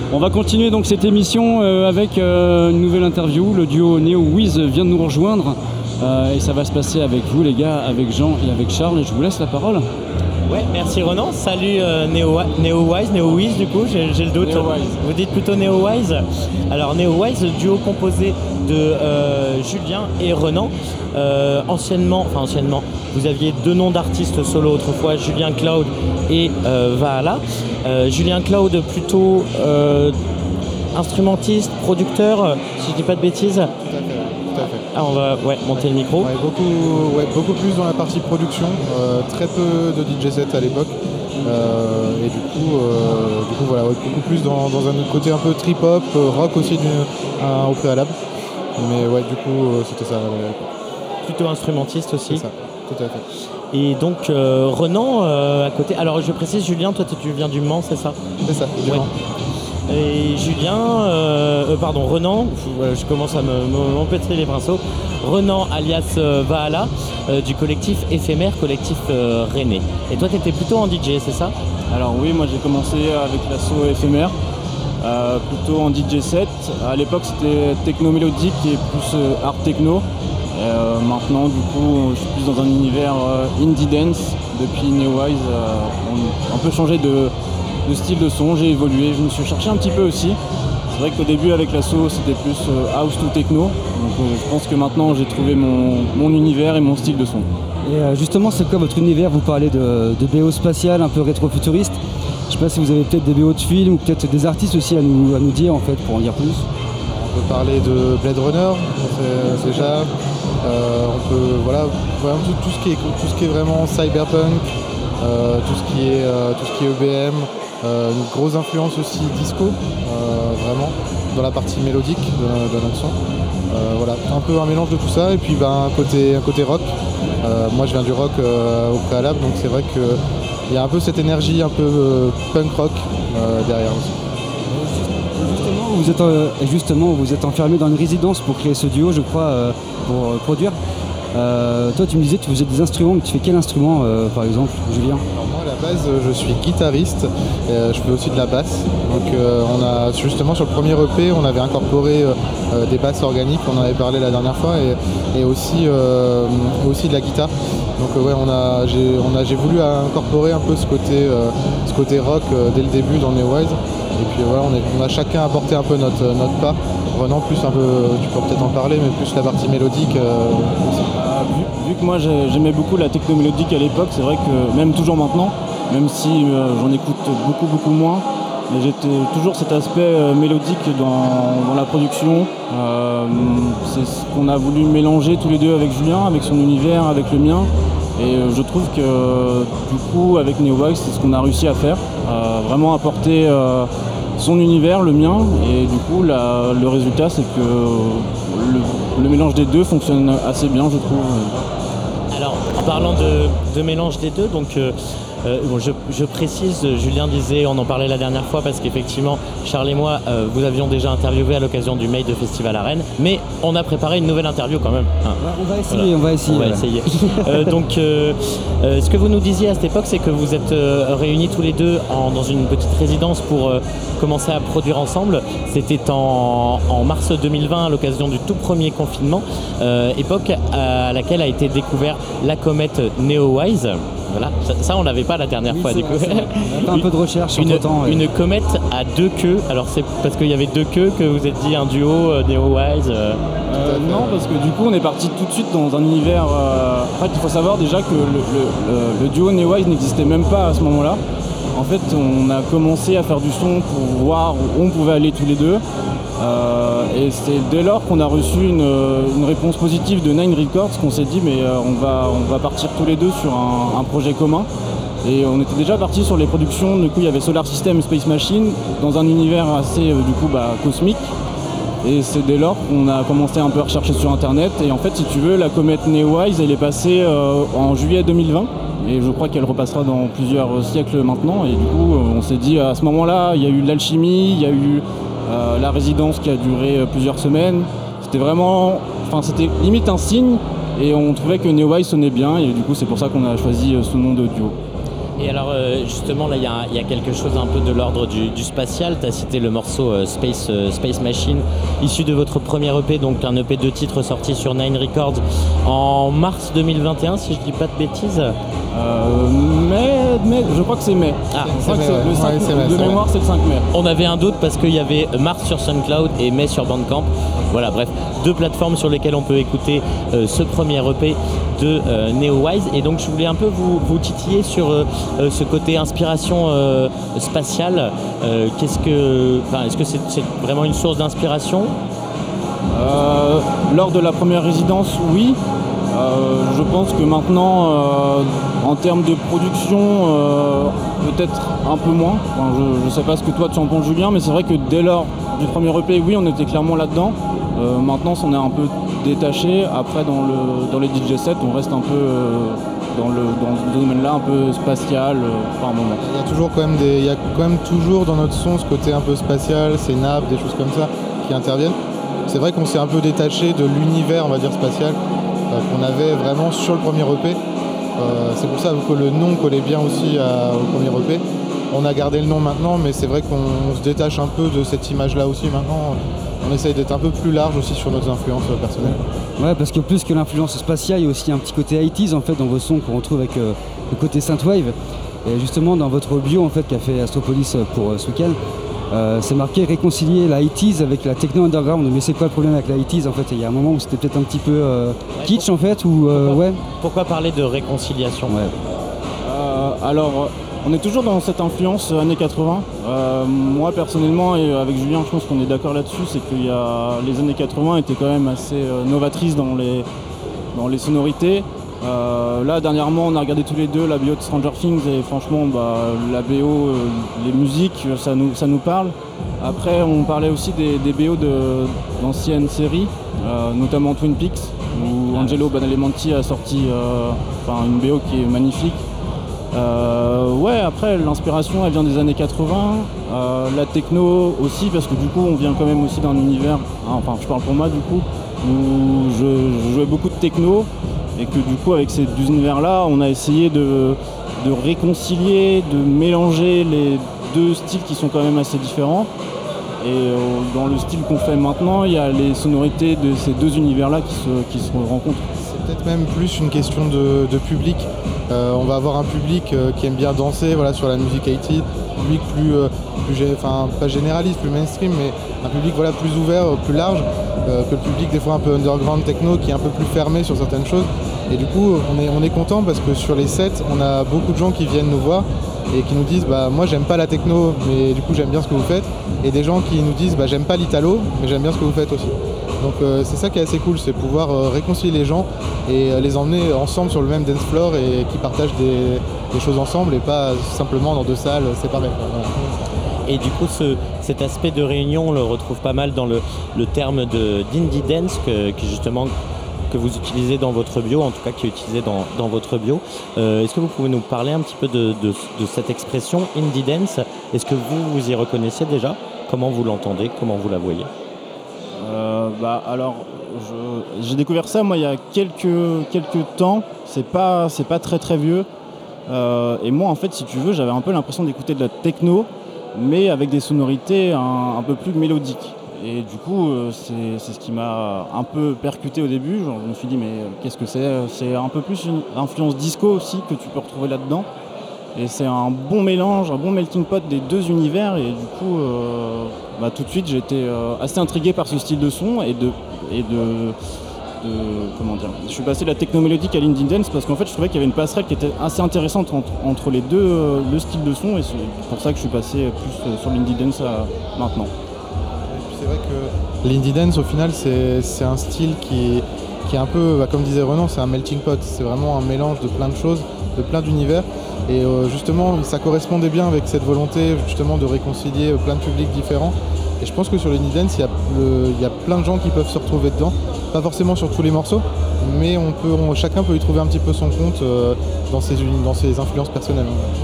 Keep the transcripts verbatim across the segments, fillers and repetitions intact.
On va continuer donc cette émission euh, avec euh, une nouvelle interview. Le duo NeoWiz vient de nous rejoindre euh, et ça va se passer avec vous les gars, avec Jean et avec Charles. Et je vous laisse la parole. Ouais, merci Renan. Salut euh, Neo, NeoWiz, NeoWiz du coup, j'ai, j'ai le doute. NeoWiz. Vous dites plutôt NeoWiz. Alors NeoWiz, le duo composé de euh, Julien et Renan. Euh, anciennement, enfin anciennement, vous aviez deux noms d'artistes solo autrefois, Julien Cloud et euh, Valhalla. Euh, Julien Cloud plutôt euh, instrumentiste, producteur, si je dis pas de bêtises. Tout à fait. Tout à fait. Ah, on va ouais, monter le micro. Ouais, beaucoup, ouais, beaucoup plus dans la partie production, euh, très peu de D J set à l'époque. Euh, et du coup, euh, du coup voilà, ouais, beaucoup plus dans, dans un côté un peu trip-hop, euh, rock aussi du, un, au préalable. Mais ouais, du coup, euh, c'était ça. Ouais, plutôt instrumentiste aussi. C'est ça, tout à fait. Et donc euh, Renan euh, à côté. Alors je précise, Julien, toi tu viens du Mans, c'est ça? C'est ça, du ouais. Mans. Et Julien, euh, euh, pardon, Renan, je, je commence à me, me, m'empêtrer les pinceaux. Renan alias euh, Valhalla, euh, du collectif éphémère, collectif euh, René. Et toi tu étais plutôt en D J, c'est ça? Alors oui, moi j'ai commencé avec l'assaut éphémère, euh, plutôt en D J set. À l'époque c'était techno mélodique et plus euh, art techno. Euh, maintenant du coup je suis plus dans un univers euh, indie dance. Depuis NeoWiz, euh, on a un peu changé de, de style de son, j'ai évolué, je me suis cherché un petit peu aussi. C'est vrai qu'au début avec l'assaut c'était plus euh, house to techno, donc euh, je pense que maintenant j'ai trouvé mon, mon univers et mon style de son. Et euh, justement c'est quoi votre univers? Vous parlez de, de B O spatial, un peu rétro-futuriste. Je sais pas si vous avez peut-être des B O de films ou peut-être des artistes aussi à nous, à nous dire en fait pour en dire plus. On peut parler de Blade Runner déjà. Euh, on peut voilà, vraiment tout, tout ce qui est tout ce qui est vraiment cyberpunk, euh, tout ce qui est euh, tout ce qui est E B M, euh, une grosse influence aussi disco, euh, vraiment dans la partie mélodique de, de notre son. Euh, voilà, un peu un mélange de tout ça et puis ben un côté un côté rock. Euh, moi je viens du rock euh, au préalable, donc c'est vrai que il y a un peu cette énergie un peu euh, punk rock euh, derrière aussi. Justement vous, êtes, euh, justement, vous êtes enfermé dans une résidence pour créer ce duo, je crois, euh, pour euh, produire. Euh, toi, tu me disais que tu faisais des instruments, mais tu fais quel instrument, euh, par exemple, Julien? Alors moi, à la base, je suis guitariste, et, euh, je fais aussi de la basse. Donc, euh, on a justement sur le premier E P, on avait incorporé euh, des basses organiques, on en avait parlé la dernière fois, et, et aussi, euh, aussi de la guitare. Donc euh, ouais, on a, j'ai, on a, j'ai voulu incorporer un peu ce côté, euh, ce côté rock euh, dès le début dans NeoWiz. Et puis voilà, on, est, on a chacun apporté un peu notre, notre part. Renan plus un peu, tu peux peut-être en parler, mais plus la partie mélodique euh, aussi. Euh, vu, vu que moi j'aimais beaucoup la techno mélodique à l'époque, c'est vrai que même toujours maintenant, même si euh, j'en écoute beaucoup beaucoup moins, mais j'ai toujours cet aspect euh, mélodique dans, dans la production. Euh, c'est ce qu'on a voulu mélanger tous les deux avec Julien, avec son univers, avec le mien. Et euh, je trouve que euh, du coup avec NeoWiz, c'est ce qu'on a réussi à faire, euh, vraiment apporter euh, son univers, le mien, et du coup la, le résultat c'est que le, le mélange des deux fonctionne assez bien, je trouve. Alors en parlant de, de mélange des deux, donc euh, euh, bon, je, je précise, Julien disait, on en parlait la dernière fois parce qu'effectivement Charles et moi euh, vous avions déjà interviewé à l'occasion du Made Festival à Rennes, mais on a préparé une nouvelle interview quand même. Hein. On va essayer, voilà. on va essayer. On va voilà. essayer. euh, donc euh, euh, ce que vous nous disiez à cette époque, c'est que vous êtes euh, réunis tous les deux en, dans une petite résidence pour euh, commencer à produire ensemble. C'était en, en mars deux mille vingt à l'occasion du tout premier confinement, euh, époque à laquelle a été découvert la comète NeoWiz. Voilà, ça, ça on l'avait pas la dernière Oui, fois du coup. On a fait un peu de recherche Une, entre-temps, ouais. une comète à deux queues. Alors c'est parce qu'il y avait deux queues que vous êtes dit un duo euh, NeoWiz. Euh... Euh, non, parce que du coup on est parti tout de suite dans un univers. Euh... En fait, il faut savoir déjà que le, le, le, le duo NeoWiz n'existait même pas à ce moment-là. En fait, on a commencé à faire du son pour voir où on pouvait aller tous les deux. Euh, et c'est dès lors qu'on a reçu une, une réponse positive de Nine Records qu'on s'est dit mais euh, on, va, on va partir tous les deux sur un, un projet commun. Et on était déjà parti sur les productions, du coup il y avait Solar System et Space Machine dans un univers assez euh, du coup bah, cosmique. Et c'est dès lors qu'on a commencé un peu à rechercher sur internet. Et en fait si tu veux, la comète NeoWiz elle est passée euh, en juillet deux mille vingt. Et je crois qu'elle repassera dans plusieurs siècles maintenant. Et du coup on s'est dit à ce moment-là, il y a eu l'alchimie, il y a eu Euh, la résidence qui a duré euh, plusieurs semaines. C'était vraiment, enfin c'était limite un signe et on trouvait que NeoWiz sonnait bien et du coup c'est pour ça qu'on a choisi euh, ce nom de duo. Et alors euh, justement là il y, y a quelque chose un peu de l'ordre du, du spatial, tu as cité le morceau euh, Space, euh, Space Machine, issu de votre premier E P, donc un E P de titres sorti sur Nine Records en mars deux mille vingt et un si je dis pas de bêtises. Euh, mai, mai, je crois que c'est mai. Ah, je crois que mai, c'est ouais. le cinq Ouais, c'est mai. mai, De c'est mémoire mai. c'est le cinq mai. On avait un doute parce qu'il y avait mars sur SoundCloud et mai sur Bandcamp. Voilà, bref, deux plateformes sur lesquelles on peut écouter euh, ce premier E P de euh, Neowise. Et donc je voulais un peu vous, vous titiller sur euh, euh, ce côté inspiration euh, spatiale. Euh, qu'est-ce que, enfin, est-ce que c'est, c'est vraiment une source d'inspiration ? Euh, lors de la première résidence, oui. Euh, je pense que maintenant, euh, en termes de production, euh, peut-être un peu moins. Enfin, je ne sais pas ce que toi tu en penses, Julien, mais c'est vrai que dès lors du premier E P, oui, on était clairement là-dedans. Euh, maintenant, on est un peu détaché. Après, dans, le, dans les D J sets, on reste un peu euh, dans, le, dans ce domaine-là, un peu spatial euh, par moment. Il y a toujours quand même des, il y a quand même toujours dans notre son ce côté un peu spatial, ces nappes, des choses comme ça qui interviennent. C'est vrai qu'on s'est un peu détaché de l'univers, on va dire spatial, euh, qu'on avait vraiment sur le premier E P. Euh, c'est pour ça que le nom collait bien aussi à, au premier E P. On a gardé le nom maintenant, mais c'est vrai qu'on se détache un peu de cette image-là aussi maintenant. On essaye d'être un peu plus large aussi sur nos influences personnelles. Ouais, parce que plus que l'influence spatiale, il y a aussi un petit côté eighties en fait dans vos sons qu'on retrouve avec euh, le côté synthwave. Et justement dans votre bio en fait qu'a fait Astropolis pour euh, ce week-end, euh, c'est marqué réconcilier la eighties avec la techno underground. Mais c'est quoi le problème avec la eighties en fait? Il y a un moment où c'était peut-être un petit peu euh, kitsch en fait ou euh, pourquoi, ouais. Pourquoi parler de réconciliation? Ouais. Euh, alors, on est toujours dans cette influence années quatre-vingts. Euh, moi, personnellement, et avec Julien, je pense qu'on est d'accord là-dessus, c'est que y a, les années quatre-vingts étaient quand même assez euh, novatrices dans les, dans les sonorités. Euh, là, dernièrement, on a regardé tous les deux la B O de Stranger Things et franchement, bah, la B O, euh, les musiques, ça nous, ça nous parle. Après, on parlait aussi des, des B O de, d'anciennes séries, euh, notamment Twin Peaks, où Angelo Badalamenti a sorti euh, enfin, une B O qui est magnifique. Euh, ouais, après l'inspiration elle vient des années quatre-vingts, euh, la techno aussi parce que du coup on vient quand même aussi d'un univers, hein, enfin je parle pour moi du coup, où je, je jouais beaucoup de techno et que du coup avec ces deux univers là on a essayé de, de réconcilier, de mélanger les deux styles qui sont quand même assez différents. Et euh, dans le style qu'on fait maintenant, il y a les sonorités de ces deux univers là qui se, qui se rencontrent. C'est peut-être même plus une question de, de public. Euh, on va avoir un public euh, qui aime bien danser voilà, sur la musique eighties, un public plus, euh, plus enfin, pas généraliste, plus mainstream, mais un public voilà, plus ouvert, euh, plus large euh, que le public des fois un peu underground techno qui est un peu plus fermé sur certaines choses. Et du coup, on est, on est content parce que sur les sets, on a beaucoup de gens qui viennent nous voir et qui nous disent bah, moi j'aime pas la techno, mais du coup j'aime bien ce que vous faites. Et des gens qui nous disent bah, j'aime pas l'italo, mais j'aime bien ce que vous faites aussi. Donc euh, c'est ça qui est assez cool, c'est pouvoir euh, réconcilier les gens et euh, les emmener ensemble sur le même dance floor et qui partagent des, des choses ensemble et pas simplement dans deux salles séparées. Voilà. Et du coup, ce, cet aspect de réunion, on le retrouve pas mal dans le, le terme de, d'indie dance que, que justement que vous utilisez dans votre bio, en tout cas qui est utilisé dans, dans votre bio. Euh, est-ce que vous pouvez nous parler un petit peu de, de, de cette expression indie dance? Est-ce que vous vous y reconnaissez déjà? Comment vous l'entendez? Comment vous la voyez? Euh, bah, alors, je, j'ai découvert ça moi il y a quelques, quelques temps, c'est pas, c'est pas très très vieux. Euh, et moi en fait si tu veux j'avais un peu l'impression d'écouter de la techno mais avec des sonorités un, un peu plus mélodiques. Et du coup euh, c'est, c'est ce qui m'a un peu percuté au début, genre, je me suis dit mais euh, qu'est-ce que c'est? C'est un peu plus une influence disco aussi que tu peux retrouver là-dedans. Et c'est un bon mélange, un bon melting pot des deux univers et du coup euh, bah, tout de suite j'ai été euh, assez intrigué par ce style de son et de, et de, de comment dire, je suis passé de la techno mélodique à l'indie dance parce qu'en fait je trouvais qu'il y avait une passerelle qui était assez intéressante entre, entre les deux euh, le style de son et c'est pour ça que je suis passé plus euh, sur l'indie dance à, maintenant. Et puis c'est vrai que l'indie dance au final c'est, c'est un style qui, qui est un peu, bah, comme disait Renan, c'est un melting pot, c'est vraiment un mélange de plein de choses, de plein d'univers. Et euh, justement, ça correspondait bien avec cette volonté justement de réconcilier plein de publics différents. Et je pense que sur l'indie dance, il y a le, il y a plein de gens qui peuvent se retrouver dedans. Pas forcément sur tous les morceaux, mais on peut, on, chacun peut y trouver un petit peu son compte euh, dans, ses, dans ses influences personnelles.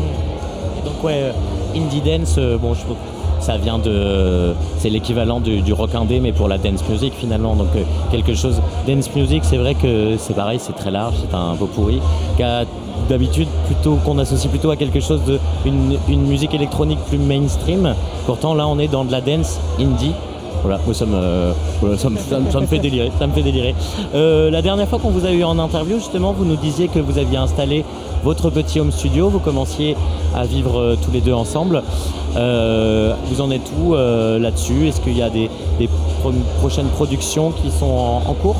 Et donc ouais, indie dance, euh, bon, je trouve ça vient de, c'est l'équivalent du, du rock indé, mais pour la dance music finalement. Donc euh, quelque chose, dance music, c'est vrai que c'est pareil, c'est très large, c'est un pot pourri, qui a d'habitude plutôt qu'on associe plutôt à quelque chose de une, une musique électronique plus mainstream. Pourtant là on est dans de la dance indie. Voilà, moi, ça, me, euh, voilà, ça, me, ça, me, ça me fait délirer. Ça me fait délirer. Euh, la dernière fois qu'on vous a eu en interview, justement, vous nous disiez que vous aviez installé votre petit home studio, vous commenciez à vivre euh, tous les deux ensemble. Euh, vous en êtes où euh, là-dessus? Est-ce qu'il y a des, des pro- prochaines productions qui sont en, en cours?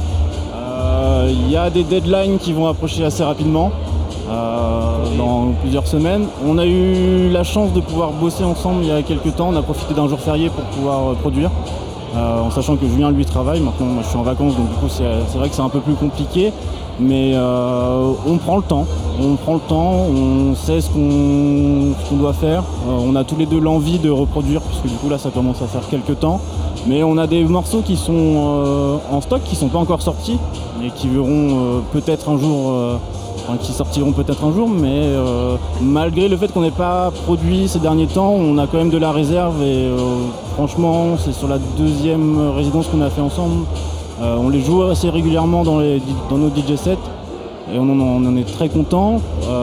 Il euh, y a des deadlines qui vont approcher assez rapidement, euh, dans plusieurs semaines. On a eu la chance de pouvoir bosser ensemble il y a quelques temps. On a profité d'un jour férié pour pouvoir euh, produire. Euh, en sachant que Julien lui travaille, maintenant moi je suis en vacances donc du coup c'est, c'est vrai que c'est un peu plus compliqué, mais euh, on prend le temps, on prend le temps, on sait ce qu'on, ce qu'on doit faire, euh, on a tous les deux l'envie de reproduire puisque du coup là ça commence à faire quelques temps, mais on a des morceaux qui sont euh, en stock, qui sont pas encore sortis et qui verront euh, peut-être un jour, euh, enfin, qui sortiront peut-être un jour, mais euh, malgré le fait qu'on n'ait pas produit ces derniers temps, on a quand même de la réserve et euh, franchement c'est sur la deuxième résidence qu'on a fait ensemble. Euh, on les joue assez régulièrement dans, les, dans nos D J sets et on en, on en est très content.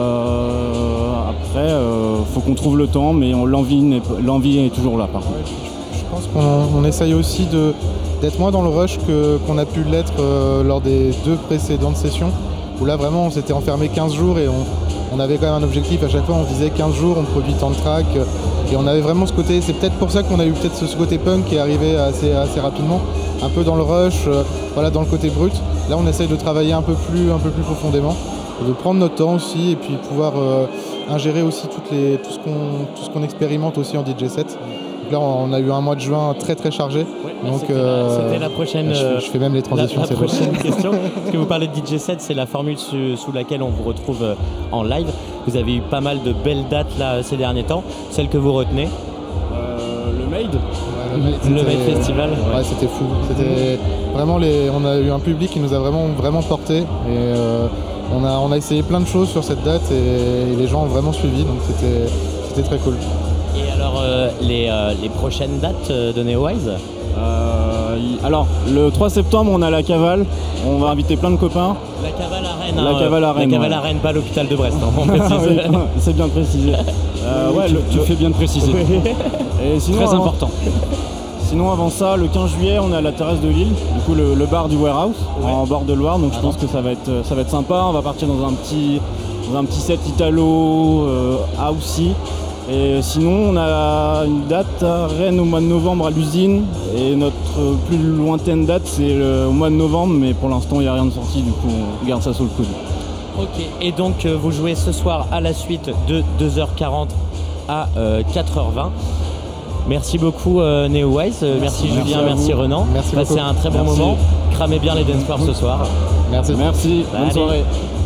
Euh, après, il euh, faut qu'on trouve le temps, mais on, l'envie, n'est, l'envie est toujours là par contre. Ouais, je, je pense qu'on on essaye aussi de, d'être moins dans le rush que, qu'on a pu l'être euh, lors des deux précédentes sessions, où là vraiment on s'était enfermé quinze jours et on, on avait quand même un objectif. À chaque fois on disait quinze jours, on produit tant de tracks. Et on avait vraiment ce côté, c'est peut-être pour ça qu'on a eu peut-être ce, ce côté punk qui est arrivé assez, assez rapidement, un peu dans le rush, euh, voilà, dans le côté brut. Là on essaye de travailler un peu plus, un peu plus profondément, de prendre notre temps aussi et puis pouvoir euh, ingérer aussi toutes les, tout, ce qu'on, tout ce qu'on expérimente aussi en D J set. Donc là on a eu un mois de juin très très chargé. Ouais, donc c'était, euh, la, c'était la prochaine, je, je fais même les transitions. La, la c'est prochaine bon. question, parce que vous parlez de D J set, c'est la formule su, sous laquelle on vous retrouve en live. Vous avez eu pas mal de belles dates là ces derniers temps, celles que vous retenez. Euh, le Made Ouais, le Made, le Made Festival. Ouais, ouais, c'était fou. C'était vraiment les, on a eu un public qui nous a vraiment, vraiment porté. Et euh, on, a, on a essayé plein de choses sur cette date et, et les gens ont vraiment suivi. Donc c'était, c'était très cool. Et alors, euh, les, euh, les prochaines dates de Neowise? Euh, alors, le trois septembre, on a la Cavale. On va inviter plein de copains. La Cavale à Rennes. La hein, Cavale à Rennes. La Cavale ouais. à Rennes, pas l'hôpital de Brest. Hein, on précise. Oui, c'est bien précisé. Euh, Oui, ouais, tu, le, tu le, fais bien de préciser. Et sinon, Très avant, important. Sinon, avant ça, le quinze juillet, on est à la terrasse de Lille, du coup le, le bar du Warehouse, ouais. en bord de Loire. Donc ah je pense non. que ça va être, ça va être sympa. On va partir dans un petit, dans un petit set italo, euh, housey. Et sinon, on a une date à Rennes au mois de novembre à l'usine. Et notre plus lointaine date, c'est le, au mois de novembre, mais pour l'instant, il n'y a rien de sorti, du coup, on garde ça sous le coude. Ok, et donc euh, vous jouez ce soir à la suite de deux heures quarante à euh, quatre heures vingt. Merci beaucoup euh, Neowise, euh, merci, merci Julien, merci, merci Renan. Merci Passez beaucoup. un très bon merci. moment. Cramez bien les dance floors ce soir. Merci. Merci, bonne Allez. soirée.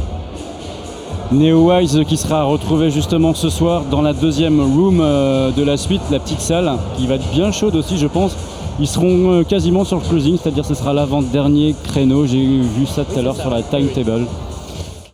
Neowise qui sera retrouvé justement ce soir dans la deuxième room euh, de la suite, la petite salle, qui va être bien chaude aussi je pense. Ils seront euh, quasiment sur le closing, c'est-à-dire ce sera l'avant-dernier créneau, j'ai vu ça tout à l'heure sur la timetable.